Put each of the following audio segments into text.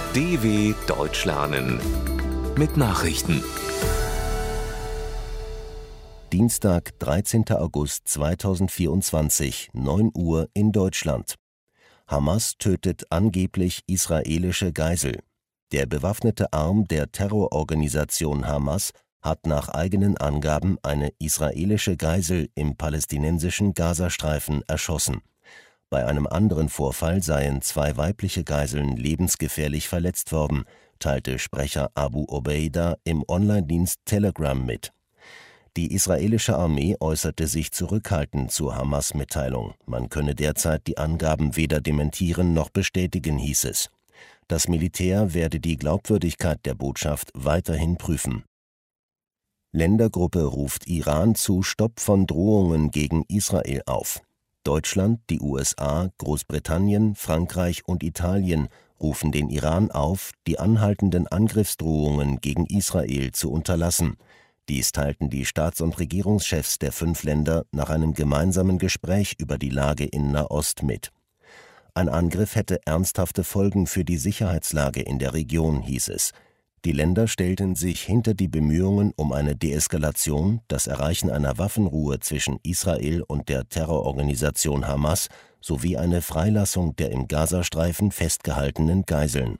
DW Deutsch lernen mit Nachrichten. Dienstag, 13. August 2024, 9 Uhr in Deutschland. Hamas tötet angeblich israelische Geisel. Der bewaffnete Arm der Terrororganisation Hamas hat nach eigenen Angaben eine israelische Geisel im palästinensischen Gazastreifen erschossen. Bei einem anderen Vorfall seien 2 weibliche Geiseln lebensgefährlich verletzt worden, teilte Sprecher Abu Obeida im Online-Dienst Telegram mit. Die israelische Armee äußerte sich zurückhaltend zur Hamas-Mitteilung. Man könne derzeit die Angaben weder dementieren noch bestätigen, hieß es. Das Militär werde die Glaubwürdigkeit der Botschaft weiterhin prüfen. Ländergruppe ruft Iran zu Stopp von Drohungen gegen Israel auf. Deutschland, die USA, Großbritannien, Frankreich und Italien rufen den Iran auf, die anhaltenden Angriffsdrohungen gegen Israel zu unterlassen. Dies teilten die Staats- und Regierungschefs der 5 Länder nach einem gemeinsamen Gespräch über die Lage in Nahost mit. Ein Angriff hätte ernsthafte Folgen für die Sicherheitslage in der Region, hieß es. Die Länder stellten sich hinter die Bemühungen um eine Deeskalation, das Erreichen einer Waffenruhe zwischen Israel und der Terrororganisation Hamas sowie eine Freilassung der im Gazastreifen festgehaltenen Geiseln.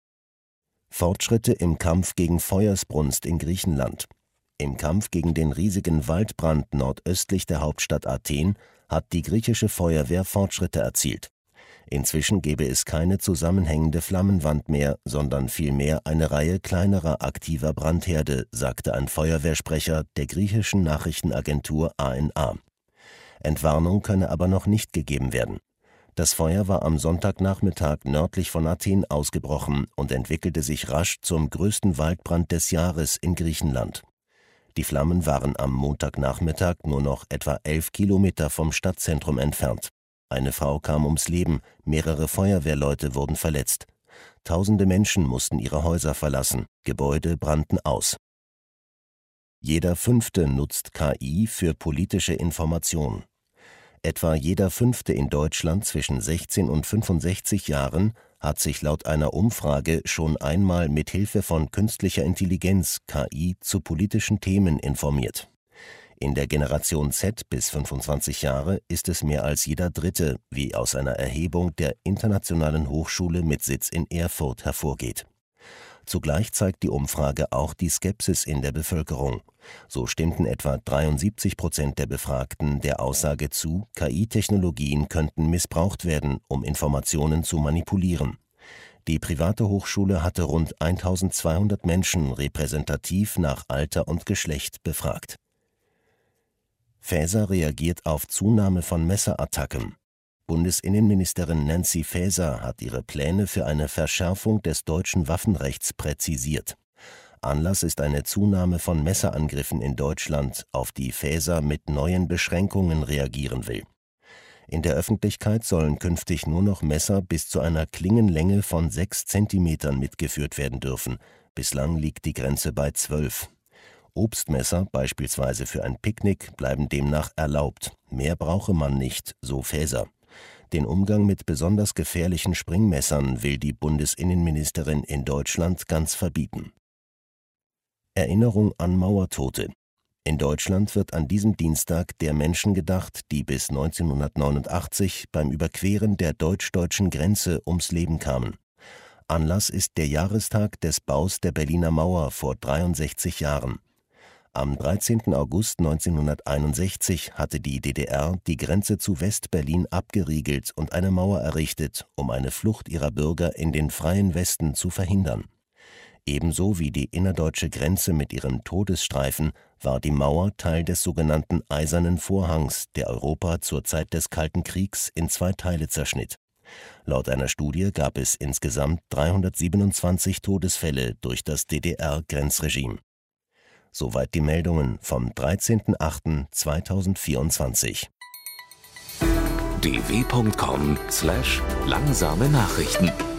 Fortschritte im Kampf gegen Feuersbrunst in Griechenland. Im Kampf gegen den riesigen Waldbrand nordöstlich der Hauptstadt Athen hat die griechische Feuerwehr Fortschritte erzielt. Inzwischen gebe es keine zusammenhängende Flammenwand mehr, sondern vielmehr eine Reihe kleinerer aktiver Brandherde, sagte ein Feuerwehrsprecher der griechischen Nachrichtenagentur ANA. Entwarnung könne aber noch nicht gegeben werden. Das Feuer war am Sonntagnachmittag nördlich von Athen ausgebrochen und entwickelte sich rasch zum größten Waldbrand des Jahres in Griechenland. Die Flammen waren am Montagnachmittag nur noch etwa 11 Kilometer vom Stadtzentrum entfernt. Eine Frau kam ums Leben, mehrere Feuerwehrleute wurden verletzt. Tausende Menschen mussten ihre Häuser verlassen, Gebäude brannten aus. Jeder Fünfte nutzt KI für politische Information. Etwa jeder Fünfte in Deutschland zwischen 16 und 65 Jahren hat sich laut einer Umfrage schon einmal mit Hilfe von künstlicher Intelligenz, KI, zu politischen Themen informiert. In der Generation Z bis 25 Jahre ist es mehr als jeder Dritte, wie aus einer Erhebung der Internationalen Hochschule mit Sitz in Erfurt hervorgeht. Zugleich zeigt die Umfrage auch die Skepsis in der Bevölkerung. So stimmten etwa 73% der Befragten der Aussage zu, KI-Technologien könnten missbraucht werden, um Informationen zu manipulieren. Die private Hochschule hatte rund 1200 Menschen repräsentativ nach Alter und Geschlecht befragt. Faeser reagiert auf Zunahme von Messerattacken. Bundesinnenministerin Nancy Faeser hat ihre Pläne für eine Verschärfung des deutschen Waffenrechts präzisiert. Anlass ist eine Zunahme von Messerangriffen in Deutschland, auf die Faeser mit neuen Beschränkungen reagieren will. In der Öffentlichkeit sollen künftig nur noch Messer bis zu einer Klingenlänge von 6 Zentimetern mitgeführt werden dürfen. Bislang liegt die Grenze bei 12. Obstmesser, beispielsweise für ein Picknick, bleiben demnach erlaubt. Mehr brauche man nicht, so Faeser. Den Umgang mit besonders gefährlichen Springmessern will die Bundesinnenministerin in Deutschland ganz verbieten. Erinnerung an Mauertote. In Deutschland wird an diesem Dienstag der Menschen gedacht, die bis 1989 beim Überqueren der deutsch-deutschen Grenze ums Leben kamen. Anlass ist der Jahrestag des Baus der Berliner Mauer vor 63 Jahren. Am 13. August 1961 hatte die DDR die Grenze zu West-Berlin abgeriegelt und eine Mauer errichtet, um eine Flucht ihrer Bürger in den freien Westen zu verhindern. Ebenso wie die innerdeutsche Grenze mit ihren Todesstreifen war die Mauer Teil des sogenannten Eisernen Vorhangs, der Europa zur Zeit des Kalten Kriegs in 2 Teile zerschnitt. Laut einer Studie gab es insgesamt 327 Todesfälle durch das DDR-Grenzregime. Soweit die Meldungen vom 13.08.2024. dw.com/langsame Nachrichten